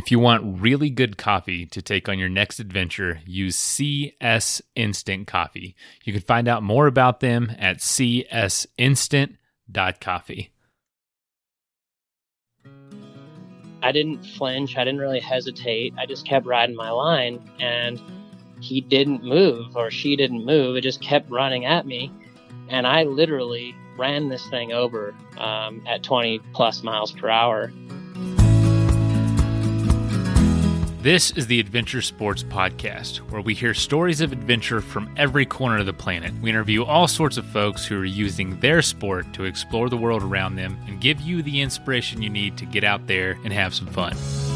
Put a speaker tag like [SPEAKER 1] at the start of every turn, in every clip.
[SPEAKER 1] If you want really good coffee to take on your next adventure, use CS Instant Coffee. You can find out more about them at csinstant.coffee.
[SPEAKER 2] I didn't flinch. I didn't really hesitate. I just kept riding my line, and he didn't move, or she didn't move. It just kept running at me, and I literally ran this thing over at 20 plus miles per hour.
[SPEAKER 1] This is the Adventure Sports Podcast, where we hear stories of adventure from every corner of the planet. We interview all sorts of folks who are using their sport to explore the world around them and give you the inspiration you need to get out there and have some fun.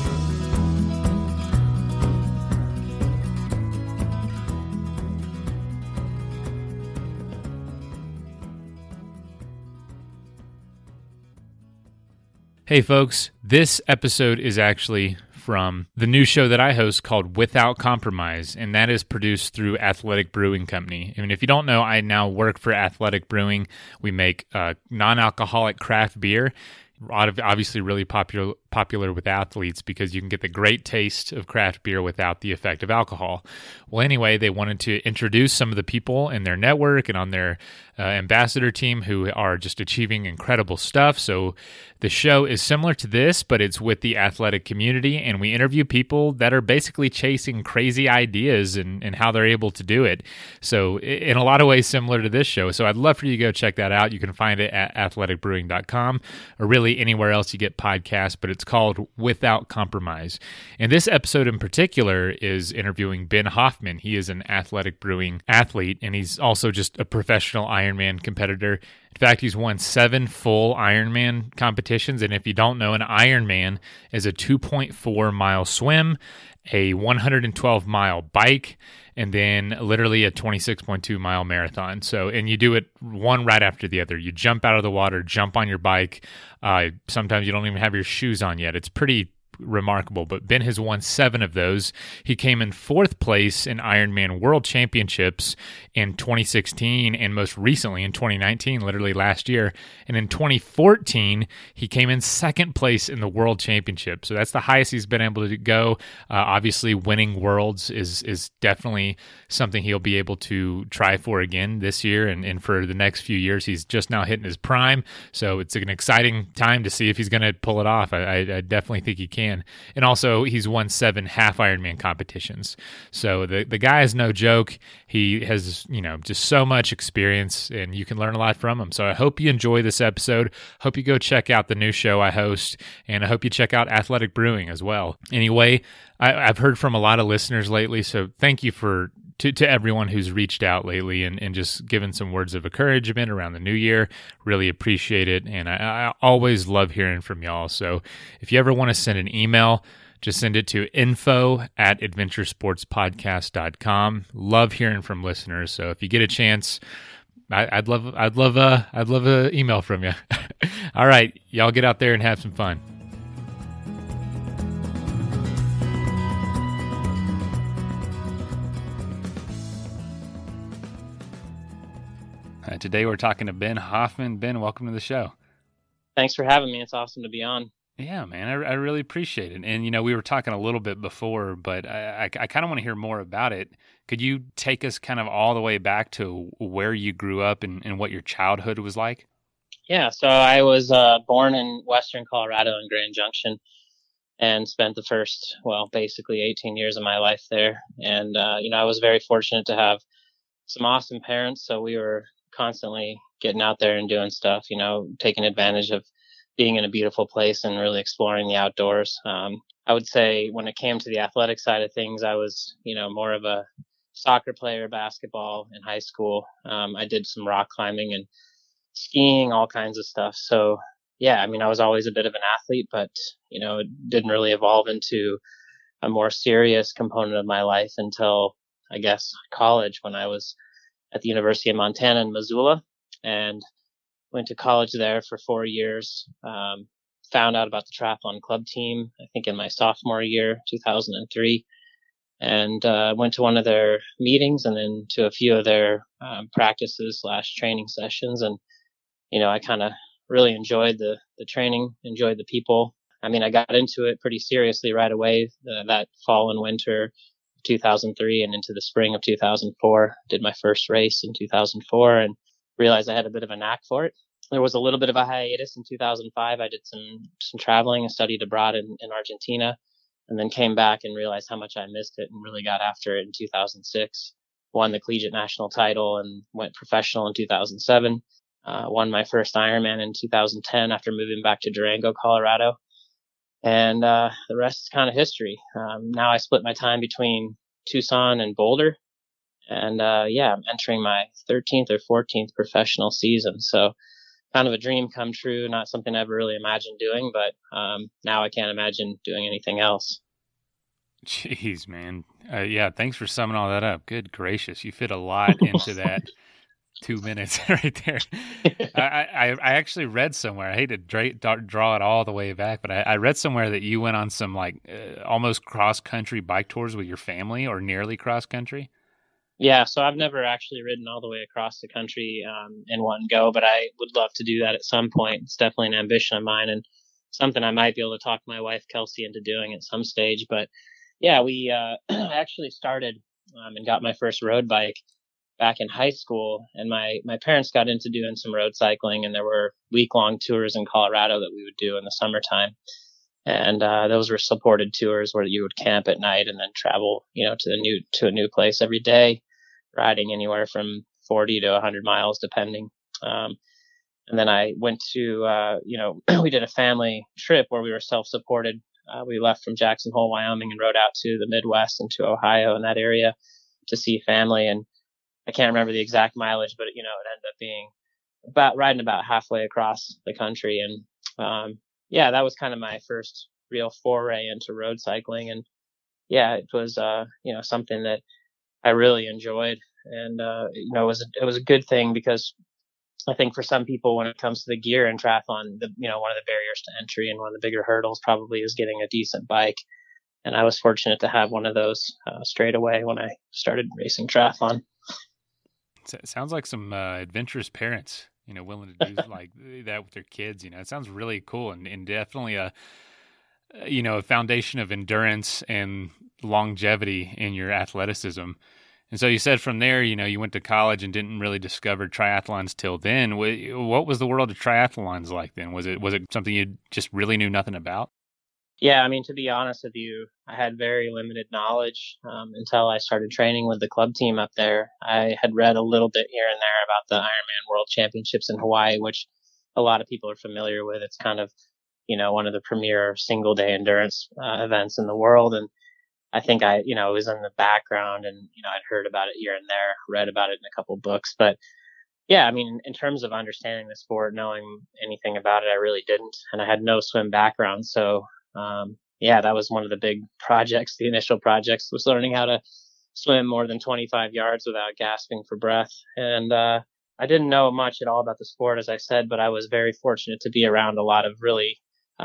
[SPEAKER 1] Hey folks, this episode is actually from the new show that I host called Without Compromise, and that is produced through Athletic Brewing Company. I mean, if you don't know, I now work for Athletic Brewing. We make non-alcoholic craft beer, obviously really popular with athletes because you can get the great taste of craft beer without the effect of alcohol. Well, anyway, they wanted to introduce some of the people in their network and on their ambassador team who are just achieving incredible stuff. So the show is similar to this, but it's with the athletic community, and we interview people that are basically chasing crazy ideas and how they're able to do it. So in a lot of ways similar to this show. So I'd love for you to go check that out. You can find it at athleticbrewing.com or really anywhere else you get podcasts, but it's called Without Compromise. And this episode in particular is interviewing Ben Hoffman. He is an Athletic Brewing athlete, and he's also just a professional Ironman competitor. In fact, he's won 7 full Ironman competitions, and if you don't know, an Ironman is a 2.4-mile swim, a 112-mile bike, and then literally a 26.2-mile marathon. So, and you do it one right after the other. You jump out of the water, jump on your bike. Sometimes you don't even have your shoes on yet. It's pretty remarkable, but Ben has won 7 of those. He came in 4th place in Ironman World Championships in 2016 and most recently in 2019, literally last year. And in 2014, he came in 2nd place in the World Championship. So that's the highest he's been able to go. Obviously, winning Worlds is definitely something he'll be able to try for again this year and for the next few years. He's just now hitting his prime, so it's an exciting time to see if he's going to pull it off. I definitely think he can. And also, he's won 7 half Ironman competitions. So the guy is no joke. He has, just so much experience, and you can learn a lot from him. So I hope you enjoy this episode. Hope you go check out the new show I host, and I hope you check out Athletic Brewing as well. Anyway, I've heard from a lot of listeners lately, so thank you to everyone who's reached out lately and just given some words of encouragement around the new year. Really appreciate it. And I always love hearing from y'all. So if you ever want to send an email, just send it to info@adventuresportspodcast.com. Love hearing from listeners. So if you get a chance, I'd love an email from you. All right, y'all get out there and have some fun. Today we're talking to Ben Hoffman. Ben, welcome to the show.
[SPEAKER 2] Thanks for having me. It's awesome to be on.
[SPEAKER 1] Yeah, man, I really appreciate it. And, we were talking a little bit before, but I kind of want to hear more about it. Could you take us kind of all the way back to where you grew up and what your childhood was like?
[SPEAKER 2] Yeah, so I was born in Western Colorado in Grand Junction and spent the first, basically 18 years of my life there. And, I was very fortunate to have some awesome parents. So we were constantly getting out there and doing stuff, taking advantage of being in a beautiful place and really exploring the outdoors. I would say when it came to the athletic side of things, I was, more of a soccer player, basketball in high school. I did some rock climbing and skiing, all kinds of stuff. So yeah, I was always a bit of an athlete, but, it didn't really evolve into a more serious component of my life until, I guess, college, when I was at the University of Montana in Missoula, and went to college there for 4 years. Found out about the triathlon club team, I think in my sophomore year, 2003, and went to one of their meetings and then to a few of their practices / training sessions. And, I kind of really enjoyed the training, enjoyed the people. I mean, I got into it pretty seriously right away that fall and winter 2003 and into the spring of 2004. Did my first race in 2004 and realized I had a bit of a knack for it. There was a little bit of a hiatus in 2005. I did some traveling and studied abroad in Argentina, and then came back and realized how much I missed it and really got after it in 2006. Won the collegiate national title and went professional in 2007. Won my first Ironman in 2010 after moving back to Durango, Colorado. And the rest is kind of history. Now I split my time between Tucson and Boulder. And I'm entering my 13th or 14th professional season. So kind of a dream come true, not something I ever really imagined doing, but now I can't imagine doing anything else.
[SPEAKER 1] Jeez, man. Thanks for summing all that up. Good gracious. You fit a lot into that 2 minutes right there. I actually read somewhere, I hate to draw it all the way back, but I read somewhere that you went on some almost cross-country bike tours with your family, or nearly cross-country.
[SPEAKER 2] Yeah, so I've never actually ridden all the way across the country in one go, but I would love to do that at some point. It's definitely an ambition of mine and something I might be able to talk my wife, Kelsey, into doing at some stage. But yeah, we actually started and got my first road bike back in high school, and my parents got into doing some road cycling, and there were week-long tours in Colorado that we would do in the summertime. And those were supported tours where you would camp at night and then travel, to a new place every day, riding anywhere from 40 to 100 miles, depending. And then I went to, we did a family trip where we were self-supported. We left from Jackson Hole, Wyoming, and rode out to the Midwest and to Ohio in that area to see family. And I can't remember the exact mileage, but it ended up being riding about halfway across the country. And that was kind of my first real foray into road cycling. And it was something that I really enjoyed. And it was a good thing, because I think for some people, when it comes to the gear in triathlon, one of the barriers to entry and one of the bigger hurdles probably is getting a decent bike. And I was fortunate to have one of those straight away when I started racing triathlon.
[SPEAKER 1] It sounds like some adventurous parents, willing to do like that with their kids. It sounds really cool, and definitely a foundation of endurance and longevity in your athleticism. And so you said from there, you went to college and didn't really discover triathlons till then. What was the world of triathlons like then? Was it something you just really knew nothing about?
[SPEAKER 2] Yeah, I mean, to be honest with you, I had very limited knowledge until I started training with the club team up there. I had read a little bit here and there about the Ironman World Championships in Hawaii, which a lot of people are familiar with. It's kind of, one of the premier single-day endurance events in the world. And I think it was in the background, and, I'd heard about it here and there, read about it in a couple books. But yeah, I mean, in terms of understanding the sport, knowing anything about it, I really didn't. And I had no swim background. So that was one of the big projects. The initial projects was learning how to swim more than 25 yards without gasping for breath. And I didn't know much at all about the sport, as I said, but I was very fortunate to be around a lot of really,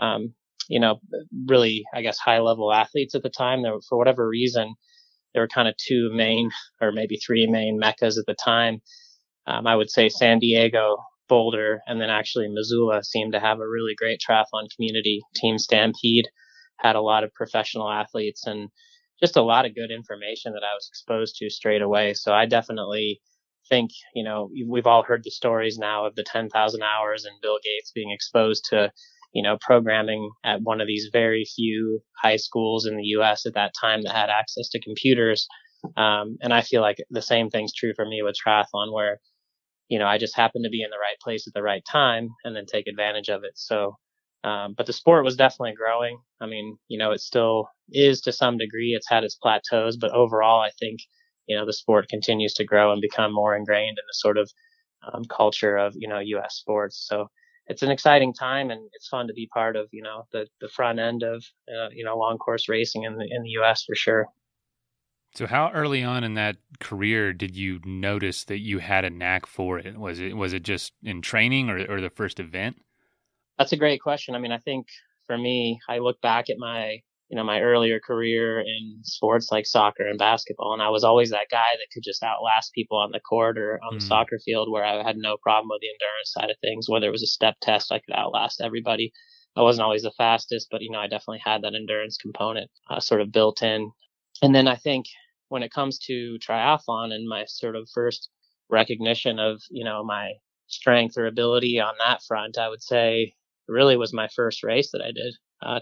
[SPEAKER 2] I guess, high level athletes at the time. For whatever reason, there were kind of two main, or maybe three main meccas at the time. I would say San Diego, Boulder, and then actually Missoula seemed to have a really great triathlon community. Team Stampede had a lot of professional athletes and just a lot of good information that I was exposed to straight away. So I definitely think, we've all heard the stories now of the 10,000 hours and Bill Gates being exposed to, programming at one of these very few high schools in the US at that time that had access to computers. And I feel like the same thing's true for me with triathlon, where I just happened to be in the right place at the right time and then take advantage of it. So, but the sport was definitely growing. I mean, it still is to some degree. It's had its plateaus, but overall, I think, the sport continues to grow and become more ingrained in the sort of culture of, U.S. sports. So it's an exciting time, and it's fun to be part of, the front end of, long course racing in the U.S. for sure.
[SPEAKER 1] So how early on in that career did you notice that you had a knack for it? Was it just in training or the first event?
[SPEAKER 2] That's a great question. I mean, I think for me, I look back at my earlier career in sports like soccer and basketball, and I was always that guy that could just outlast people on the court or on the soccer field, where I had no problem with the endurance side of things. Whether it was a step test, I could outlast everybody. I wasn't always the fastest, but, I definitely had that endurance component sort of built in. And then I think when it comes to triathlon and my sort of first recognition of, my strength or ability on that front, I would say really was my first race that I did.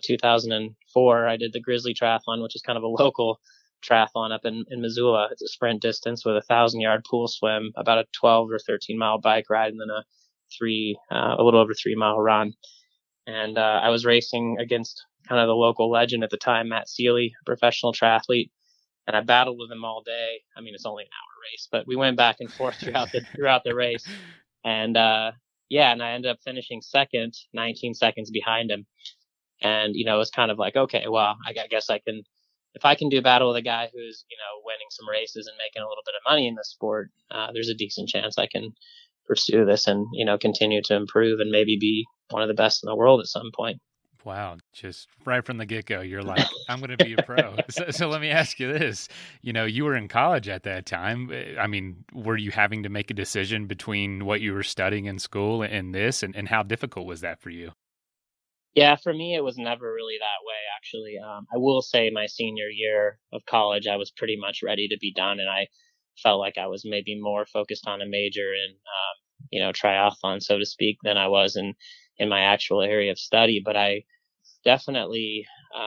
[SPEAKER 2] 2004, I did the Grizzly Triathlon, which is kind of a local triathlon up in Missoula. It's a sprint distance with a 1,000-yard pool swim, about a 12 or 13-mile bike ride, and then a little over 3-mile run. And I was racing against kind of the local legend at the time, Matt Sealy, a professional triathlete, and I battled with him all day. I mean, it's only an hour race, but we went back and forth throughout the race. And and I ended up finishing second, 19 seconds behind him. And, it was kind of like, okay, well, I guess if I can do battle with a guy who's, winning some races and making a little bit of money in the sport, there's a decent chance I can pursue this and, continue to improve and maybe be one of the best in the world at some point.
[SPEAKER 1] Wow. Just right from the get-go, you're like, I'm going to be a pro. So let me ask you this. You were in college at that time. I mean, were you having to make a decision between what you were studying in school and this? And how difficult was that for you?
[SPEAKER 2] Yeah, for me, it was never really that way, actually. I will say my senior year of college, I was pretty much ready to be done. And I felt like I was maybe more focused on a major in, triathlon, so to speak, than I was in my actual area of study. But I definitely,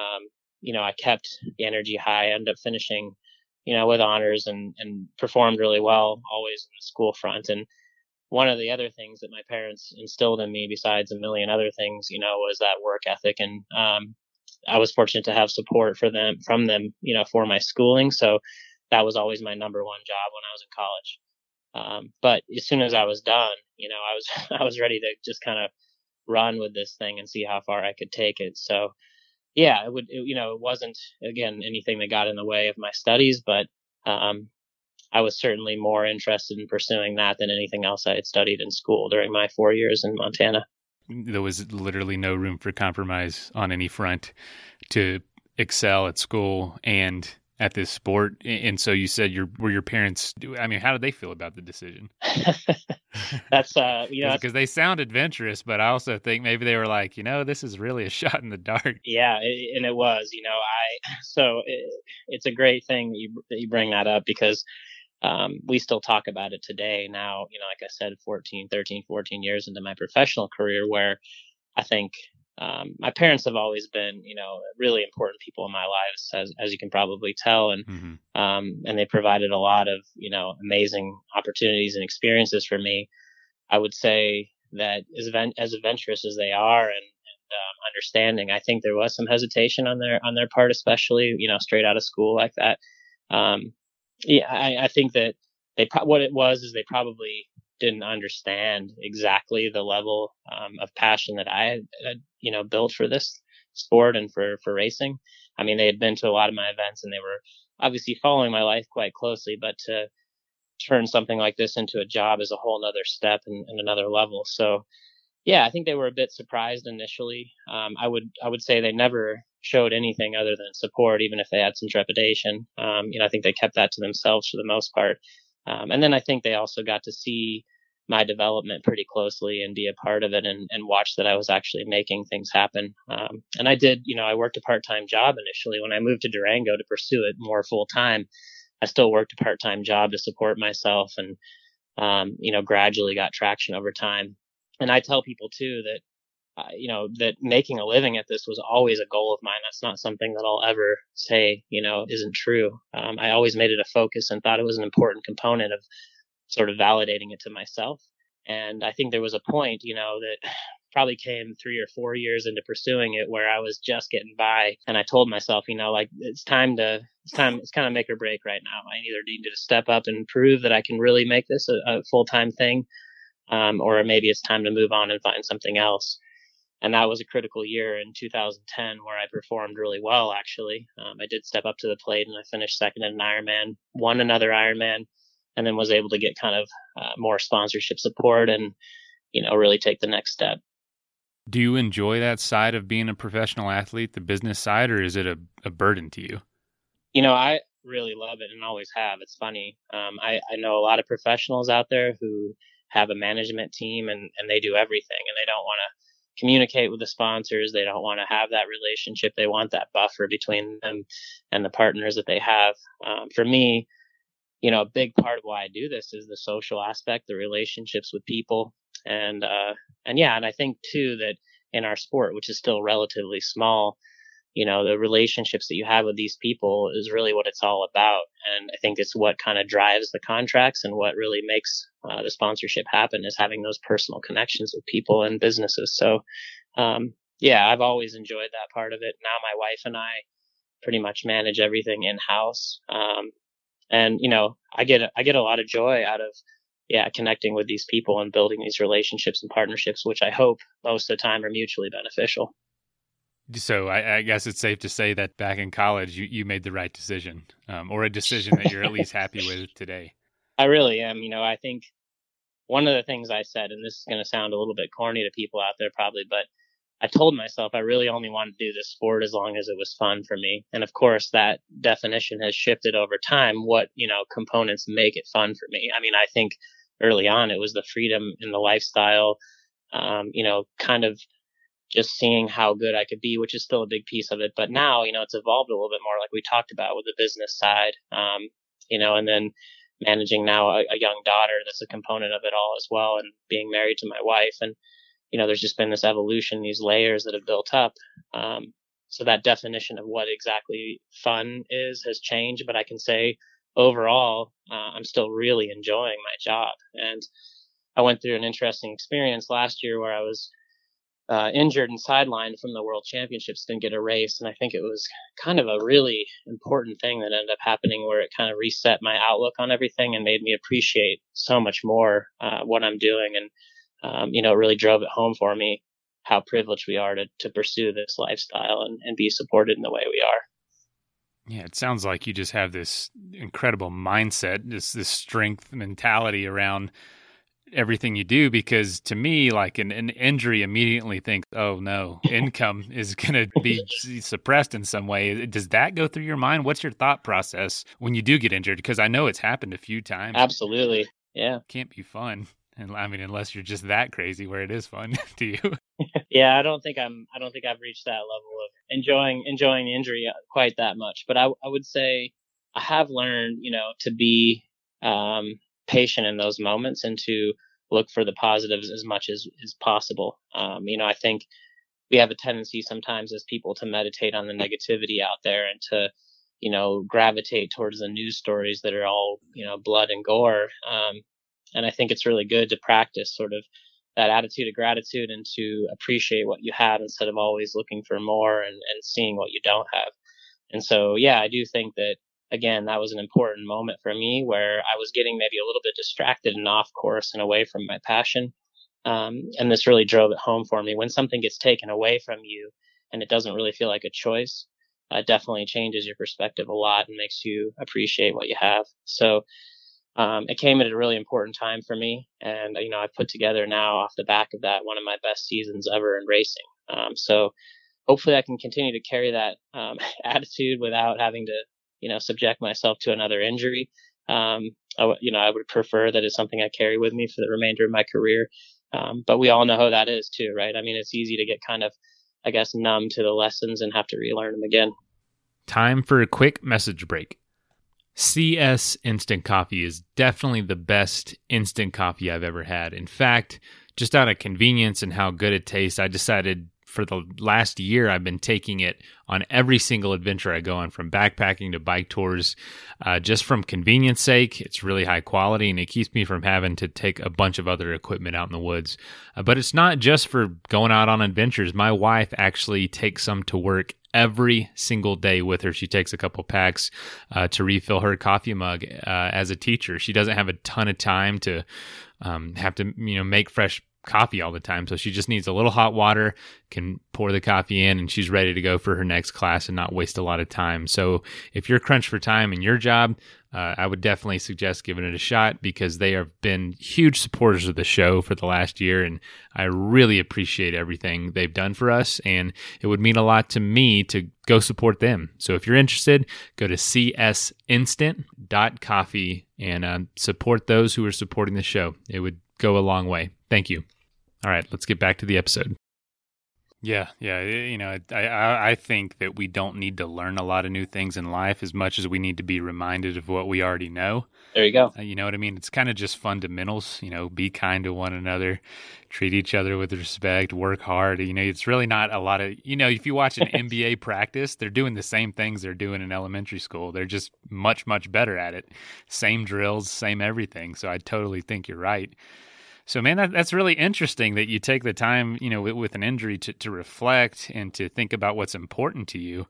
[SPEAKER 2] I kept the energy high. I ended up finishing, with honors and performed really well, always in the school front. And one of the other things that my parents instilled in me, besides a million other things, was that work ethic. And I was fortunate to have support from them, for my schooling. So that was always my number one job when I was in college. But as soon as I was done, I was ready to just kind of run with this thing and see how far I could take it. So yeah, it wasn't, again, anything that got in the way of my studies, but I was certainly more interested in pursuing that than anything else I had studied in school during my 4 years in Montana.
[SPEAKER 1] There was literally no room for compromise on any front to excel at school and at this sport. And so you said were your parents, I mean, how did they feel about the decision?
[SPEAKER 2] That's,
[SPEAKER 1] because they sound adventurous, but I also think maybe they were like, this is really a shot in the dark.
[SPEAKER 2] Yeah. And it was, it's a great thing that you bring that up, because we still talk about it today now, like I said, 13, 14 years into my professional career, where I think my parents have always been, really important people in my lives, as you can probably tell. And, and they provided a lot of, amazing opportunities and experiences for me. I would say that as adventurous as they are and understanding, I think there was some hesitation on their part, especially, straight out of school like that. Yeah, I think that what it was is they probably didn't understand exactly the level of passion that I had, built for this sport and for racing. I mean, they had been to a lot of my events and they were obviously following my life quite closely, but to turn something like this into a job is a whole nother step and another level. So yeah, I think they were a bit surprised initially. I would say they never showed anything other than support, even if they had some trepidation. I think they kept that to themselves for the most part. And then I think they also got to see my development pretty closely and be a part of it and watch that I was actually making things happen. And I did, I worked a part-time job initially. When I moved to Durango to pursue it more full-time, I still worked a part-time job to support myself and, gradually got traction over time. And I tell people too that, that making a living at this was always a goal of mine. That's not something that I'll ever say, isn't true. I always made it a focus and thought it was an important component of sort of validating it to myself. And I think there was a point, that probably came 3 or 4 years into pursuing it where I was just getting by. And I told myself, it's kind of make or break right now. I either need to step up and prove that I can really make this a full-time thing, or maybe it's time to move on and find something else. And that was a critical year in 2010 where I performed really well, actually. I did step up to the plate and I finished second in an Ironman, won another Ironman, and then was able to get kind of more sponsorship support and, really take the next step.
[SPEAKER 1] Do you enjoy that side of being a professional athlete, the business side, or is it a burden to you?
[SPEAKER 2] I really love it and always have. It's funny. I know a lot of professionals out there who have a management team and they do everything and they don't want to communicate with the sponsors. They don't want to have that relationship. They want that buffer between them and the partners that they have. For me, a big part of why I do this is the social aspect, the relationships with people. And I think too that in our sport, which is still relatively small, the relationships that you have with these people is really what it's all about. And I think it's what kind of drives the contracts and what really makes the sponsorship happen is having those personal connections with people and businesses. So, I've always enjoyed that part of it. Now my wife and I pretty much manage everything in-house. I get a lot of joy out of, connecting with these people and building these relationships and partnerships, which I hope most of the time are mutually beneficial.
[SPEAKER 1] So I guess it's safe to say that back in college, you made the right decision, or a decision that you're at least happy with today.
[SPEAKER 2] I really am. I think one of the things I said, and this is going to sound a little bit corny to people out there probably, but I told myself I really only wanted to do this sport as long as it was fun for me. And of course, that definition has shifted over time. What, components make it fun for me? I mean, I think early on it was the freedom in the lifestyle, kind of just seeing how good I could be, which is still a big piece of it. But now, it's evolved a little bit more like we talked about with the business side, and then managing now a young daughter that's a component of it all as well, and being married to my wife. And, there's just been this evolution, these layers that have built up. So that definition of what exactly fun is has changed, but I can say overall, I'm still really enjoying my job. And I went through an interesting experience last year where I was injured and sidelined from the World Championships, didn't get a race. And I think it was kind of a really important thing that ended up happening where it kind of reset my outlook on everything and made me appreciate so much more what I'm doing. And, it really drove it home for me how privileged we are to pursue this lifestyle and be supported in the way we are.
[SPEAKER 1] Yeah, it sounds like you just have this incredible mindset, this strength mentality around everything you do, because to me, like an injury immediately thinks, oh no, income is going to be suppressed in some way. Does that go through your mind? What's your thought process when you do get injured? Because I know it's happened a few times.
[SPEAKER 2] Absolutely. Yeah.
[SPEAKER 1] Can't be fun. And I mean, unless you're just that crazy where it is fun to you.
[SPEAKER 2] Yeah, I don't think I've reached that level of enjoying the injury quite that much. But I would say I have learned, to be patient in those moments and to look for the positives as much as possible. I think we have a tendency sometimes as people to meditate on the negativity out there and to, gravitate towards the news stories that are all, blood and gore. And I think it's really good to practice sort of that attitude of gratitude and to appreciate what you have instead of always looking for more and seeing what you don't have. And so, I do think that, again, that was an important moment for me where I was getting maybe a little bit distracted and off course and away from my passion. And this really drove it home for me. When something gets taken away from you and it doesn't really feel like a choice, it definitely changes your perspective a lot and makes you appreciate what you have. So it came at a really important time for me. And, I've put together now off the back of that one of my best seasons ever in racing. So hopefully I can continue to carry that attitude without having to, subject myself to another injury. I would prefer that it's something I carry with me for the remainder of my career. But we all know how that is too, right? I mean, it's easy to get kind of, I guess, numb to the lessons and have to relearn them again.
[SPEAKER 1] Time for a quick message break. CS Instant Coffee is definitely the best instant coffee I've ever had. In fact, just out of convenience and how good it tastes, I decided for the last year I've been taking it on every single adventure I go on, from backpacking to bike tours, just from convenience sake. It's really high quality and it keeps me from having to take a bunch of other equipment out in the woods. But it's not just for going out on adventures. My wife actually takes some to work every single day with her. She takes a couple packs to refill her coffee mug as a teacher. She doesn't have a ton of time to have to make fresh coffee all the time. So she just needs a little hot water, can pour the coffee in, and she's ready to go for her next class and not waste a lot of time. So if you're crunched for time in your job, I would definitely suggest giving it a shot, because they have been huge supporters of the show for the last year, and I really appreciate everything they've done for us, and it would mean a lot to me to go support them. So if you're interested, go to csinstant.coffee and support those who are supporting the show. It would go a long way. Thank you. All right, let's get back to the episode. Yeah, yeah. I think that we don't need to learn a lot of new things in life as much as we need to be reminded of what we already know.
[SPEAKER 2] There you go.
[SPEAKER 1] You know what I mean? It's kind of just fundamentals, be kind to one another, treat each other with respect, work hard. It's really not a lot of, if you watch an NBA practice, they're doing the same things they're doing in elementary school. They're just much, much better at it. Same drills, same everything. So I totally think you're right. So, man, that's really interesting that you take the time, with an injury to reflect and to think about what's important to you,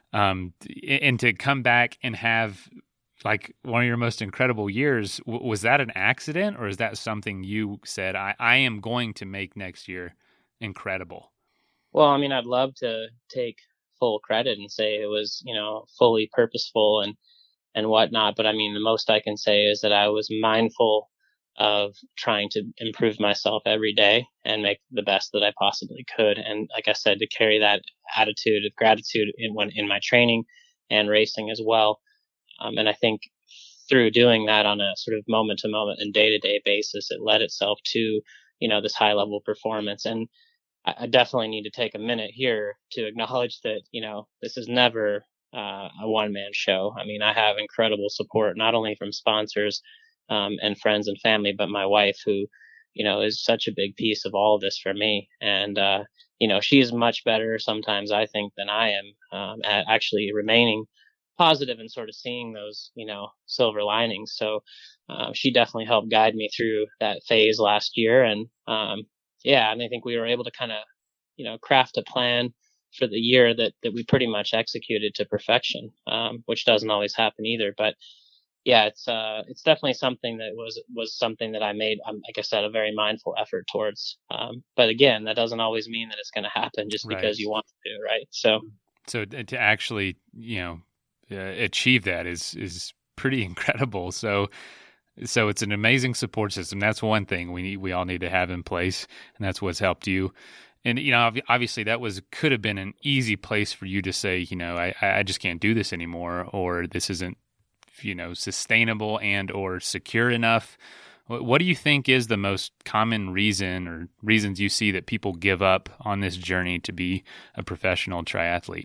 [SPEAKER 1] and to come back and have like one of your most incredible years. Was that an accident, or is that something you said, I am going to make next year incredible?
[SPEAKER 2] Well, I mean, I'd love to take full credit and say it was, fully purposeful and whatnot. But I mean, the most I can say is that I was mindful of trying to improve myself every day and make the best that I possibly could. And like I said, to carry that attitude of gratitude in my training and racing as well. And I think through doing that on a sort of moment to moment and day to day basis, it led itself to, this high level performance. And I definitely need to take a minute here to acknowledge that, this is never a one man show. I mean, I have incredible support, not only from sponsors, and friends and family, but my wife, who, is such a big piece of all of this for me. And, she's much better sometimes, I think, than I am, at actually remaining positive and sort of seeing those, silver linings. So, she definitely helped guide me through that phase last year. And, and I think we were able to kind of, craft a plan for the year that we pretty much executed to perfection, which doesn't always happen either. But yeah, it's definitely something that was something that I made, like I said, a very mindful effort towards. But again, that doesn't always mean that it's going to happen just
[SPEAKER 1] Right.
[SPEAKER 2] because you want to, right? So
[SPEAKER 1] to actually, achieve that is pretty incredible. So it's an amazing support system. That's one thing we all need to have in place, and that's what's helped you. And obviously that could have been an easy place for you to say, I just can't do this anymore, or this isn't sustainable and or secure enough. What do you think is the most common reason or reasons you see that people give up on this journey to be a professional triathlete?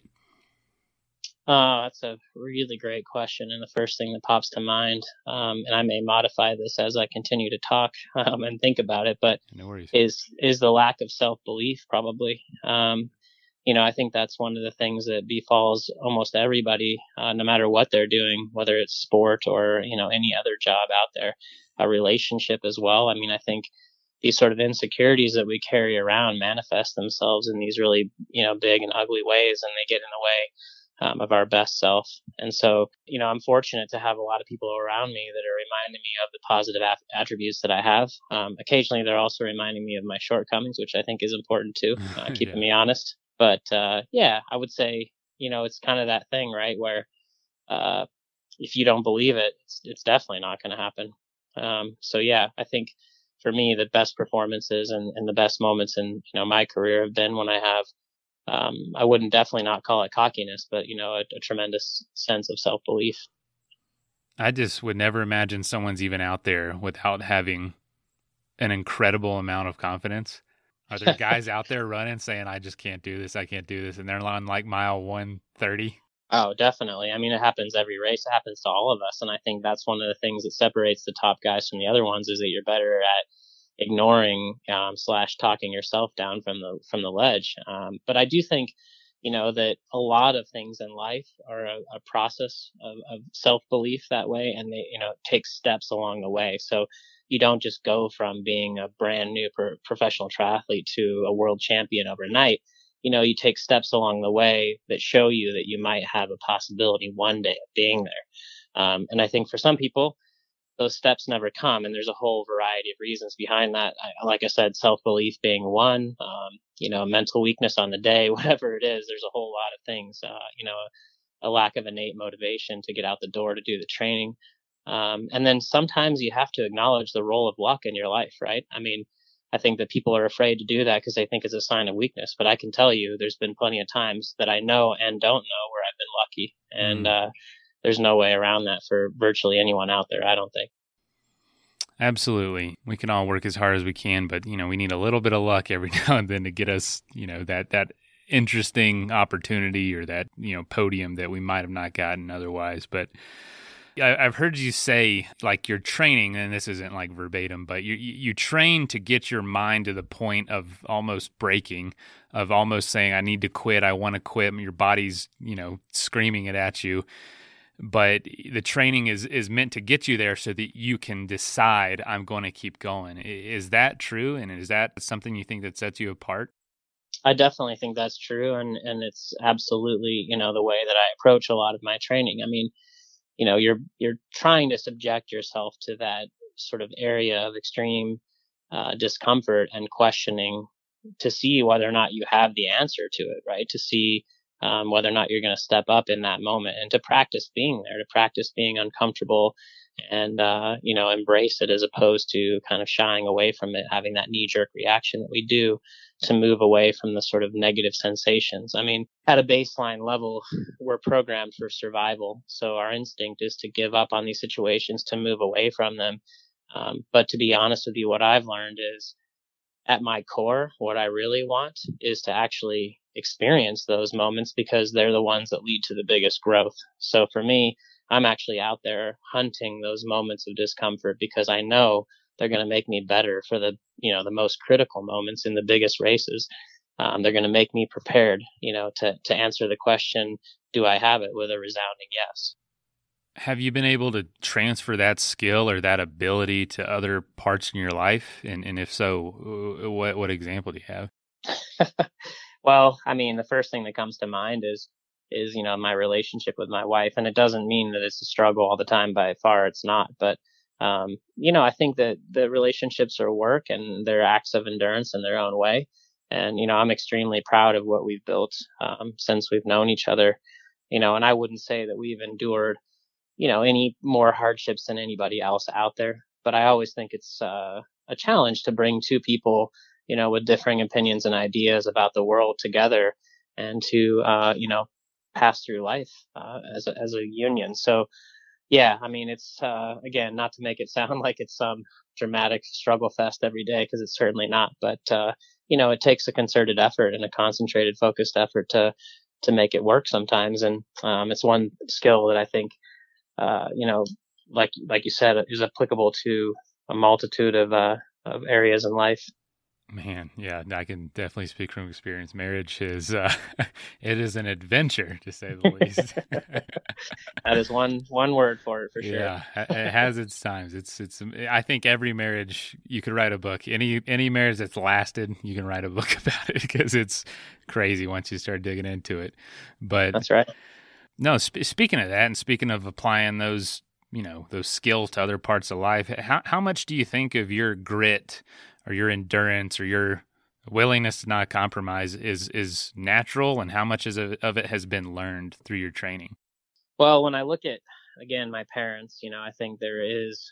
[SPEAKER 2] that's a really great question, and the first thing that pops to mind, and I may modify this as I continue to talk and think about it, but
[SPEAKER 1] No worries.
[SPEAKER 2] is the lack of self belief probably. I think that's one of the things that befalls almost everybody, no matter what they're doing, whether it's sport or, any other job out there, a relationship as well. I mean, I think these sort of insecurities that we carry around manifest themselves in these really, big and ugly ways, and they get in the way, of our best self. And so, I'm fortunate to have a lot of people around me that are reminding me of the positive attributes that I have. Occasionally, they're also reminding me of my shortcomings, which I think is important too, keeping me honest. But I would say, it's kind of that thing, right, where if you don't believe it, it's definitely not going to happen. I think for me, the best performances and the best moments in my career have been when I have, I wouldn't definitely not call it cockiness, but a tremendous sense of self belief.
[SPEAKER 1] I just would never imagine someone's even out there without having an incredible amount of confidence. Are there guys out there running saying, I just can't do this, I can't do this, and they're on like mile 130?
[SPEAKER 2] Oh, definitely. I mean, it happens every race. It happens to all of us. And I think that's one of the things that separates the top guys from the other ones, is that you're better at ignoring / talking yourself down from the ledge. But I do think, that a lot of things in life are a process of self-belief that way, and they, take steps along the way. So you don't just go from being a brand new professional triathlete to a world champion overnight. You take steps along the way that show you that you might have a possibility one day of being there. And I think for some people, those steps never come, and there's a whole variety of reasons behind that. Like I said, self-belief being one, mental weakness on the day, whatever it is, there's a whole lot of things, a lack of innate motivation to get out the door to do the training. And then sometimes you have to acknowledge the role of luck in your life, right? I mean, I think that people are afraid to do that because they think it's a sign of weakness. But I can tell you, there's been plenty of times that I know and don't know where I've been lucky. And there's no way around that for virtually anyone out there, I don't think.
[SPEAKER 1] Absolutely. We can all work as hard as we can, but we need a little bit of luck every now and then to get us, that interesting opportunity or that, podium that we might have not gotten otherwise. But I've heard you say, like, your training, and this isn't like verbatim, but you train to get your mind to the point of almost breaking, of almost saying, I need to quit, I want to quit. Your body's, screaming it at you. But the training is meant to get you there so that you can decide, I'm going to keep going. Is that true? And is that something you think that sets you apart?
[SPEAKER 2] I definitely think that's true. And it's absolutely, the way that I approach a lot of my training. I mean, you're trying to subject yourself to that sort of area of extreme discomfort and questioning to see whether or not you have the answer to it, right? To see whether or not you're going to step up in that moment, and to practice being there, to practice being uncomfortable, and embrace it, as opposed to kind of shying away from it, having that knee-jerk reaction that we do to move away from the sort of negative sensations. I mean, at a baseline level, we're programmed for survival, so our instinct is to give up on these situations, to move away from them. But to be honest with you, what I've learned is, at my core, what I really want is to actually experience those moments, because they're the ones that lead to the biggest growth. So for me, I'm actually out there hunting those moments of discomfort, because I know they're going to make me better for the most critical moments in the biggest races. They're going to make me prepared, to answer the question, do I have it, with a resounding yes.
[SPEAKER 1] Have you been able to transfer that skill or that ability to other parts in your life? And if so, what example do you have?
[SPEAKER 2] Well, I mean, the first thing that comes to mind is my relationship with my wife. And it doesn't mean that it's a struggle all the time. By far, it's not. But, I think that the relationships are work, and they're acts of endurance in their own way. And, I'm extremely proud of what we've built since we've known each other, and I wouldn't say that we've endured any more hardships than anybody else out there. But I always think it's a challenge to bring two people, with differing opinions and ideas about the world together, and to, pass through life as a union. So, yeah, I mean, it's, again, not to make it sound like it's some dramatic struggle fest every day, because it's certainly not. But, it takes a concerted effort and a concentrated, focused effort to make it work sometimes. And it's one skill that I think, like you said, is applicable to a multitude of areas in life.
[SPEAKER 1] Man, yeah, I can definitely speak from experience. Marriage is it is an adventure, to say the least.
[SPEAKER 2] That is one word for it, for sure.
[SPEAKER 1] Yeah, it has its times. It's. I think every marriage, you could write a book. Any marriage that's lasted, you can write a book about it, because it's crazy once you start digging into it. But
[SPEAKER 2] that's right.
[SPEAKER 1] No, speaking of that, and speaking of applying those, those skills to other parts of life, how much do you think of your grit or your endurance or your willingness to not compromise is natural, and how much of it has been learned through your training?
[SPEAKER 2] Well, when I look at, again, my parents, I think there is,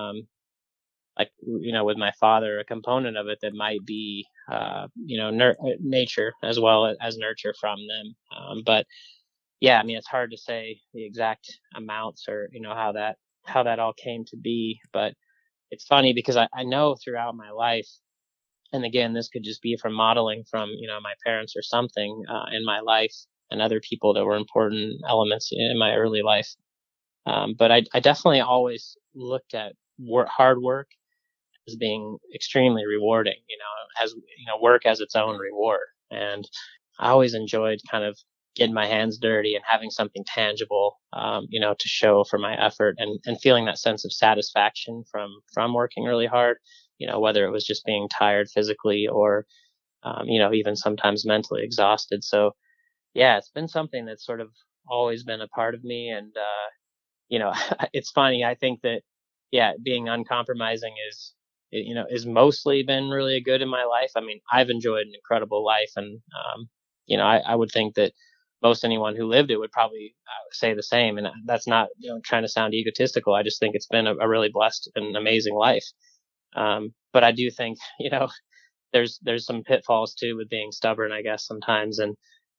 [SPEAKER 2] with my father, a component of it that might be, nature as well as nurture from them. But yeah, I mean, it's hard to say the exact amounts, or, how that all came to be. But it's funny, because I know throughout my life, and again, this could just be from modeling from, my parents or something in my life, and other people that were important elements in my early life. But I definitely always looked at hard work as being extremely rewarding, as, work as its own reward. And I always enjoyed kind of getting my hands dirty and having something tangible, to show for my effort, and feeling that sense of satisfaction from working really hard, whether it was just being tired physically, or, even sometimes mentally exhausted. So yeah, it's been something that's sort of always been a part of me. And, it's funny. I think that, yeah, being uncompromising is mostly been really good in my life. I mean, I've enjoyed an incredible life, and, I would think that most anyone who lived it would probably say the same. And that's not, trying to sound egotistical. I just think it's been a really blessed and amazing life. But I do think, there's some pitfalls too with being stubborn, I guess, sometimes. And,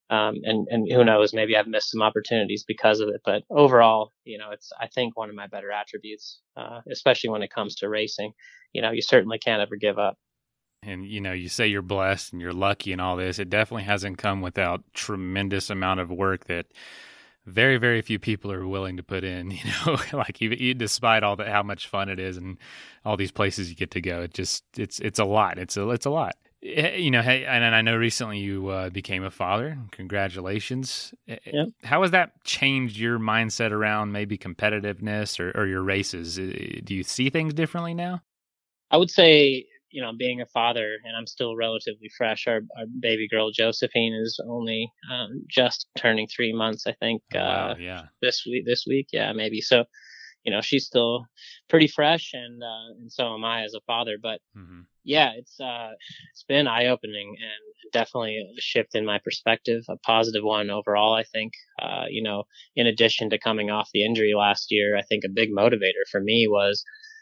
[SPEAKER 2] And who knows, maybe I've missed some opportunities because of it. But overall, it's, I think, one of my better attributes, especially when it comes to racing. You certainly can't ever give up.
[SPEAKER 1] And, you say you're blessed and you're lucky and all this. It definitely hasn't come without tremendous amount of work that very, very few people are willing to put in, like even despite all how much fun it is and all these places you get to go. It's a lot. It's a lot. Hey, and I know recently you became a father. Congratulations.
[SPEAKER 2] Yep.
[SPEAKER 1] How has that changed your mindset around maybe competitiveness or your races? Do you see things differently now?
[SPEAKER 2] I would say, being a father, and I'm still relatively fresh. Our baby girl Josephine is only just turning 3 months, I think.
[SPEAKER 1] Wow, yeah.
[SPEAKER 2] This week, yeah, maybe. So, she's still pretty fresh, and so am I as a father. But yeah, it's been eye opening and definitely a shift in my perspective, a positive one overall. I think, in addition to coming off the injury last year, I think a big motivator for me was,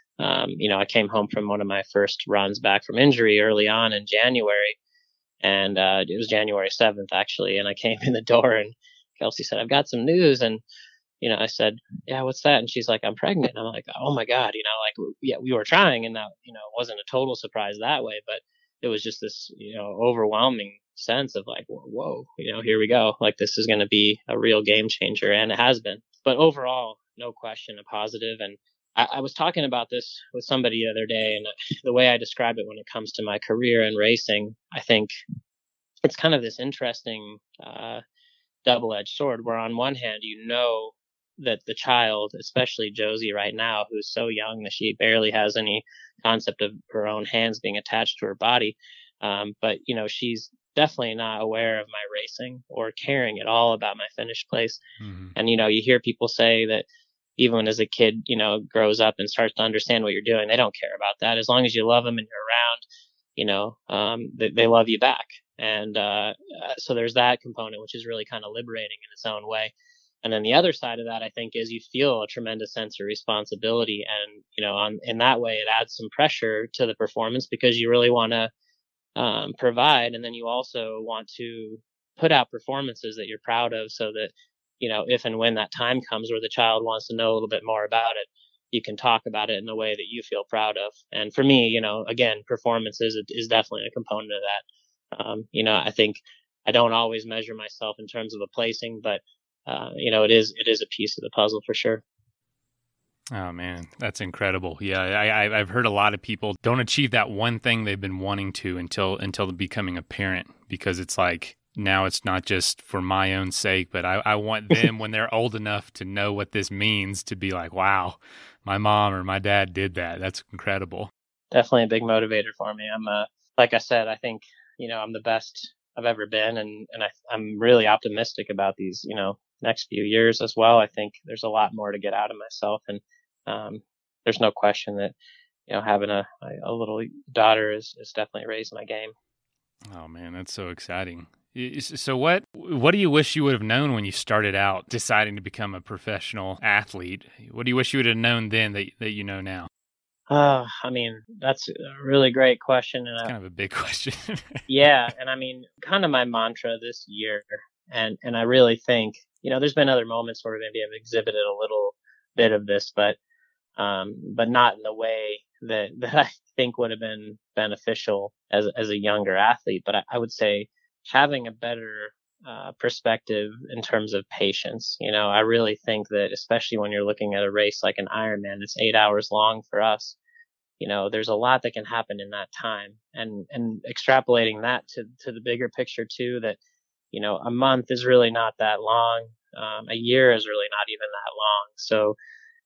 [SPEAKER 2] I came home from one of my first runs back from injury early on in January, and it was January 7th actually. And I came in the door, and Kelsey said, "I've got some news." And I said, "Yeah, what's that?" And she's like, "I'm pregnant." And I'm like, "Oh my God," yeah, we were trying, and that, it wasn't a total surprise that way, but it was just this, overwhelming sense of like, whoa, here we go. Like, this is going to be a real game changer, and it has been. But overall, no question, a positive. And I was talking about this with somebody the other day, and the way I describe it when it comes to my career in racing, I think it's kind of this interesting double-edged sword, where on one hand, that the child, especially Josie right now, who's so young that she barely has any concept of her own hands being attached to her body. But, she's definitely not aware of my racing or caring at all about my finish place. Mm-hmm. And, you hear people say that even as a kid, grows up and starts to understand what you're doing, they don't care about that. As long as you love them and you're around, they love you back. And so there's that component, which is really kind of liberating in its own way. And then the other side of that, I think, is you feel a tremendous sense of responsibility. And, in that way, it adds some pressure to the performance, because you really want to provide. And then you also want to put out performances that you're proud of, so that, if and when that time comes where the child wants to know a little bit more about it, you can talk about it in a way that you feel proud of. And for me, again, performances is definitely a component of that. I think I don't always measure myself in terms of a placing, but it is a piece of the puzzle for sure.
[SPEAKER 1] Oh man, that's incredible. Yeah, I've heard a lot of people don't achieve that one thing they've been wanting to until becoming a parent, because it's like, now it's not just for my own sake, but I want them when they're old enough to know what this means, to be like, wow, my mom or my dad did that. That's incredible.
[SPEAKER 2] Definitely a big motivator for me. I'm like I said, I think, I'm the best I've ever been. And I'm really optimistic about these, next few years as well. I think there's a lot more to get out of myself. And there's no question that, having a little daughter is definitely raised my game.
[SPEAKER 1] Oh man, that's so exciting. So what do you wish you would have known when you started out deciding to become a professional athlete? What do you wish you would have known then that you know now?
[SPEAKER 2] I mean, that's a really great question. And
[SPEAKER 1] it's kind of a big question.
[SPEAKER 2] Yeah. And I mean, kind of my mantra this year, and I really think, there's been other moments where maybe I've exhibited a little bit of this, but not in the way that I think would have been beneficial as a younger athlete. But I would say having a better perspective in terms of patience. I really think that, especially when you're looking at a race like an Ironman, it's 8 hours long for us. There's a lot that can happen in that time, and extrapolating that to the bigger picture too, that, a month is really not that long. A year is really not even that long. So,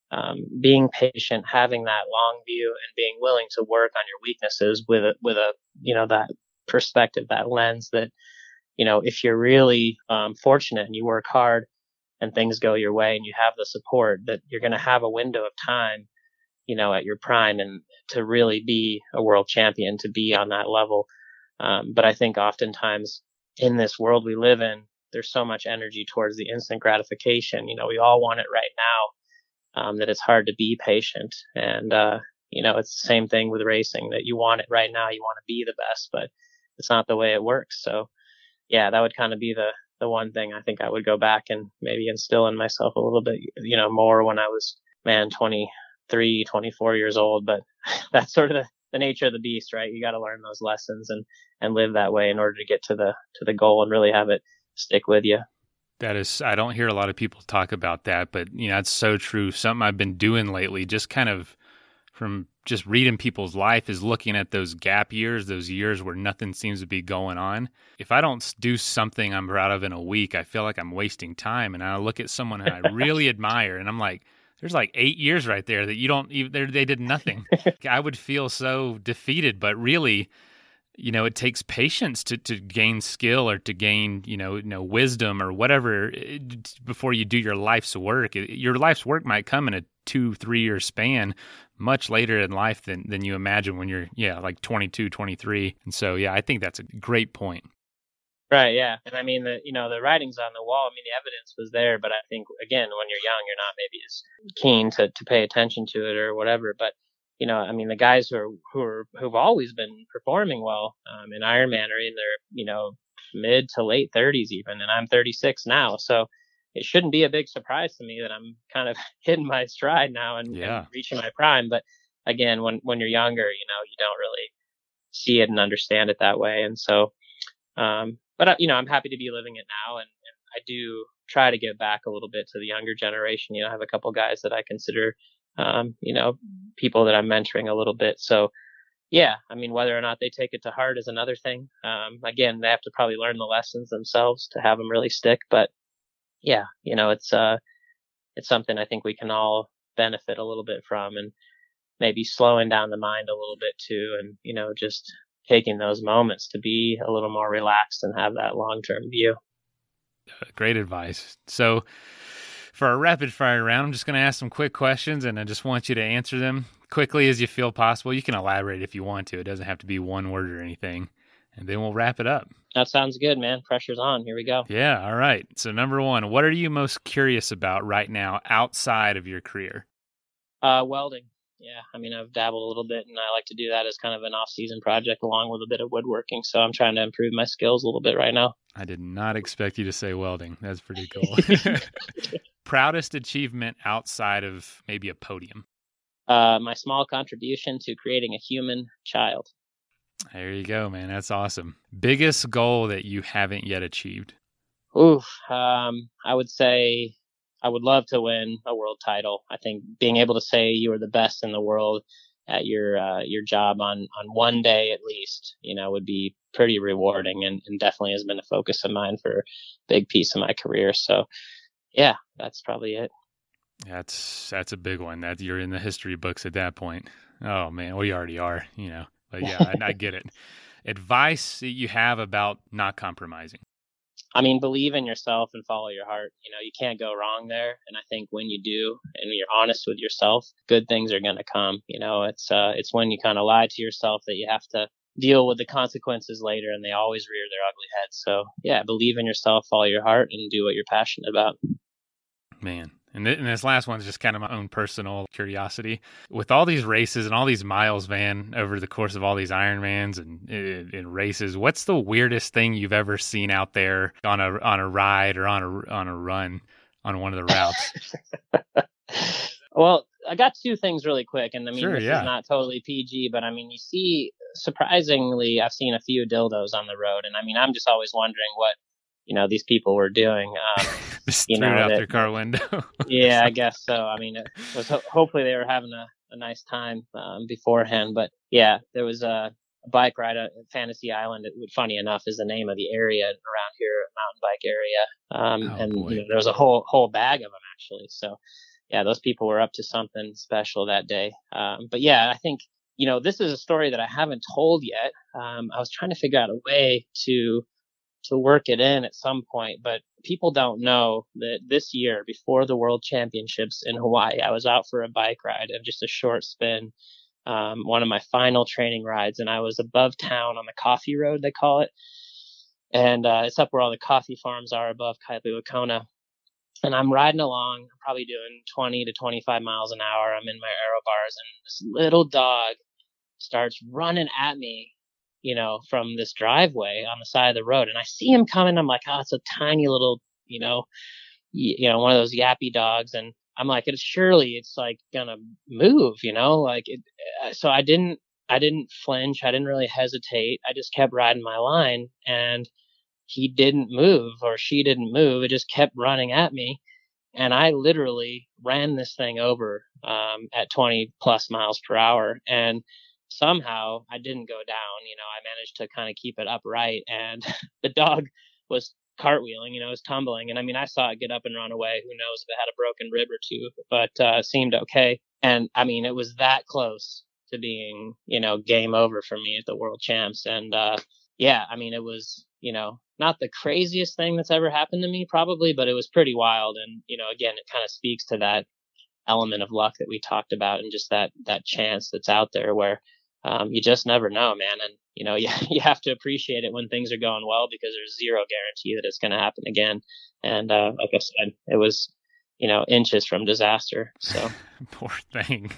[SPEAKER 2] being patient, having that long view, and being willing to work on your weaknesses with a that perspective, that lens, that, if you're really fortunate and you work hard and things go your way and you have the support, that you're going to have a window of time, at your prime, and to really be a world champion, to be on that level. But I think oftentimes in this world we live in, there's so much energy towards the instant gratification. We all want it right now, that it's hard to be patient. And, it's the same thing with racing, that you want it right now. You want to be the best, but it's not the way it works. So yeah, that would kind of be the one thing I think I would go back and maybe instill in myself a little bit, more when I was, 23, 24 years old. But that's sort of the nature of the beast, right? You got to learn those lessons and live that way in order to get to the goal and really have it stick with you.
[SPEAKER 1] That is, I don't hear a lot of people talk about that, but it's so true. Something I've been doing lately, just kind of from just reading people's life, is looking at those gap years, those years where nothing seems to be going on. If I don't do something I'm proud of in a week, I feel like I'm wasting time. And I look at someone who I really admire, and I'm like, there's like 8 years right there that you don't even, they did nothing. I would feel so defeated, but really, it takes patience to gain skill or to gain, wisdom or whatever before you do your life's work. Your life's work might come in a 2-3 year span much later in life than you imagine when you're, like 22, 23. And so, I think that's a great point.
[SPEAKER 2] Right. Yeah. And I mean, the writing's on the wall. I mean, the evidence was there, but I think, again, when you're young, you're not maybe as keen to pay attention to it or whatever. But I mean, the guys who've always been performing well in Ironman are in their, mid to late 30s even, and I'm 36 now. So it shouldn't be a big surprise to me that I'm kind of hitting my stride now and reaching my prime. But again, when you're younger, you don't really see it and understand it that way. And so, but I'm happy to be living it now, and I do try to give back a little bit to the younger generation. I have a couple guys that I consider people that I'm mentoring a little bit. So I mean, whether or not they take it to heart is another thing. Again, they have to probably learn the lessons themselves to have them really stick. But it's something I think we can all benefit a little bit from, and maybe slowing down the mind a little bit too. And, just taking those moments to be a little more relaxed and have that long-term view.
[SPEAKER 1] Great advice. So, for our rapid fire round, I'm just going to ask some quick questions, and I just want you to answer them quickly as you feel possible. You can elaborate if you want to. It doesn't have to be one word or anything. And then we'll wrap it up.
[SPEAKER 2] That sounds good, man. Pressure's on. Here we go.
[SPEAKER 1] Yeah, all right. So number one, what are you most curious about right now outside of your career?
[SPEAKER 2] Welding. Yeah, I mean, I've dabbled a little bit, and I like to do that as kind of an off-season project along with a bit of woodworking. So I'm trying to improve my skills a little bit right now.
[SPEAKER 1] I did not expect you to say welding. That's pretty cool. Proudest achievement outside of maybe a podium?
[SPEAKER 2] My small contribution to creating a human child.
[SPEAKER 1] There you go, man. That's awesome. Biggest goal that you haven't yet achieved?
[SPEAKER 2] I would say I would love to win a world title. I think being able to say you are the best in the world at your job on one day at least, would be pretty rewarding, and definitely has been a focus of mine for a big piece of my career. So yeah, that's probably it.
[SPEAKER 1] That's a big one. That you're in the history books at that point. Oh man, well, you already are, but yeah, I get it. Advice that you have about not compromising?
[SPEAKER 2] I mean, believe in yourself and follow your heart. You can't go wrong there. And I think when you do, and you're honest with yourself, good things are going to come. It's when you kind of lie to yourself that you have to deal with the consequences later, and they always rear their ugly head. So yeah, believe in yourself, follow your heart, and do what you're passionate about. Man.
[SPEAKER 1] And this last one is just kind of my own personal curiosity. With all these races and all these miles, man, over the course of all these Ironmans and races, what's the weirdest thing you've ever seen out there on a ride or on a run on one of the routes?
[SPEAKER 2] Well, I got two things really quick, and I mean,
[SPEAKER 1] sure,
[SPEAKER 2] this is not totally PG, but I mean, you see, surprisingly, I've seen a few dildos on the road, and I mean, I'm just always wondering what these people were doing.
[SPEAKER 1] Just threw it out their car window.
[SPEAKER 2] Yeah, I guess so. I mean, it was hopefully they were having a nice time beforehand. But yeah, there was a bike ride at Fantasy Island. Funny enough, is the name of the area around here, mountain bike area. There was a whole bag of them actually. So yeah, those people were up to something special that day. But yeah, I think this is a story that I haven't told yet. I was trying to figure out a way to work it in at some point, but people don't know that this year, before the World Championships in Hawaii, I was out for a bike ride of just a short spin, one of my final training rides, and I was above town on the Coffee Road, they call it, and it's up where all the coffee farms are above Kailua Kona, and I'm riding along, probably doing 20 to 25 miles an hour. I'm in my aero bars, and this little dog starts running at me from this driveway on the side of the road, and I see him coming. I'm like, oh, it's a tiny little, one of those yappy dogs. And I'm like, it's like gonna move, like it. So I didn't flinch. I didn't really hesitate. I just kept riding my line, and he didn't move, or she didn't move. It just kept running at me. And I literally ran this thing over, at 20 plus miles per hour. And somehow I didn't go down. I managed to kind of keep it upright, and the dog was cartwheeling, it was tumbling. And I mean, I saw it get up and run away. Who knows if it had a broken rib or two, but seemed okay. And I mean, it was that close to being, game over for me at the World Champs. And yeah, I mean, it was, not the craziest thing that's ever happened to me probably, but it was pretty wild. And, again, it kind of speaks to that element of luck that we talked about, and just that chance that's out there where you just never know, man. And, you have to appreciate it when things are going well, because there's zero guarantee that it's going to happen again. And like I said, it was, inches from disaster. So
[SPEAKER 1] poor thing.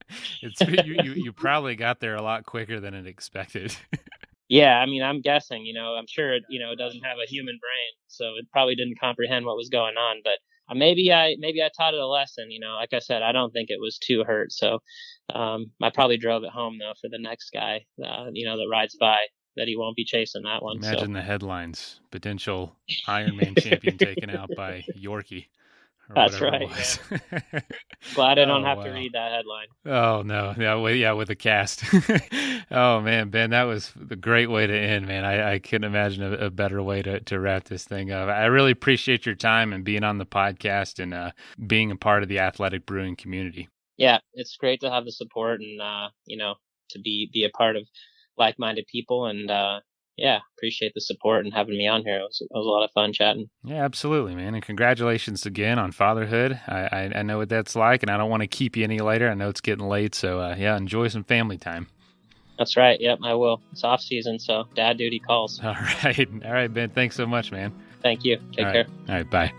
[SPEAKER 1] You probably got there a lot quicker than it expected.
[SPEAKER 2] Yeah, I mean, I'm guessing, I'm sure, it doesn't have a human brain, so it probably didn't comprehend what was going on. But maybe I taught it a lesson. Like I said, I don't think it was too hurt. So I probably drove it home, though, for the next guy, that rides by, that he won't be chasing that one.
[SPEAKER 1] Imagine the headlines: potential Ironman champion taken out by Yorkie.
[SPEAKER 2] That's right. Yeah. Glad I don't have to read that headline.
[SPEAKER 1] Oh no, yeah, with the cast. Oh man, Ben, that was a great way to end, man. I couldn't imagine a better way to wrap this thing up. I really appreciate your time and being on the podcast, and being a part of the Athletic Brewing community. Yeah, it's great to have the support, and to be a part of like-minded people, and yeah, appreciate the support and having me on here. It was a lot of fun chatting. Yeah, absolutely, man. And congratulations again on fatherhood. I know what that's like, and I don't want to keep you any later. I know it's getting late, so yeah, enjoy some family time. That's right. Yep, I will. It's off season, so dad duty calls. All right, Ben. Thanks so much, man. Thank you. Take care. All right, bye.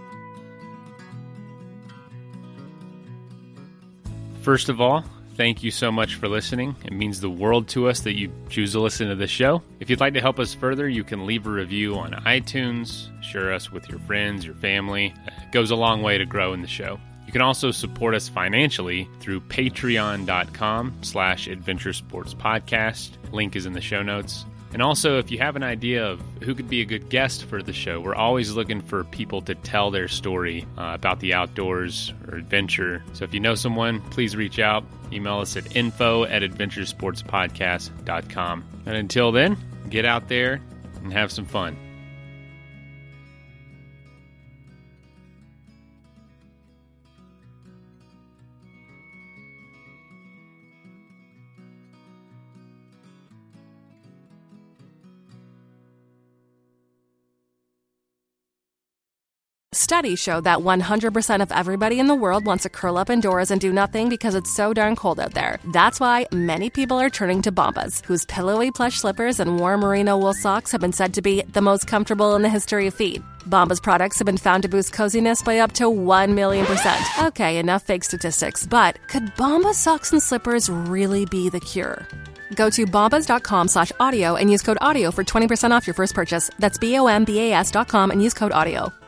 [SPEAKER 1] First of all, thank you so much for listening. It means the world to us that you choose to listen to this show. If you'd like to help us further, you can leave a review on iTunes, share us with your friends, your family. It goes a long way to growing the show. You can also support us financially through patreon.com/adventuresportspodcast. Link is in the show notes. And also, if you have an idea of who could be a good guest for the show, we're always looking for people to tell their story about the outdoors or adventure. So if you know someone, please reach out. Email us at info@adventuresportspodcast.com. And until then, get out there and have some fun.
[SPEAKER 3] Studies show that 100% of everybody in the world wants to curl up indoors and do nothing because it's so darn cold out there. That's why many people are turning to Bombas, whose pillowy plush slippers and warm merino wool socks have been said to be the most comfortable in the history of feet. Bombas products have been found to boost coziness by up to 1,000,000%. Okay, enough fake statistics, but could Bombas socks and slippers really be the cure? Go to bombas.com/audio and use code AUDIO for 20% off your first purchase. That's BOMBAS.com and use code AUDIO.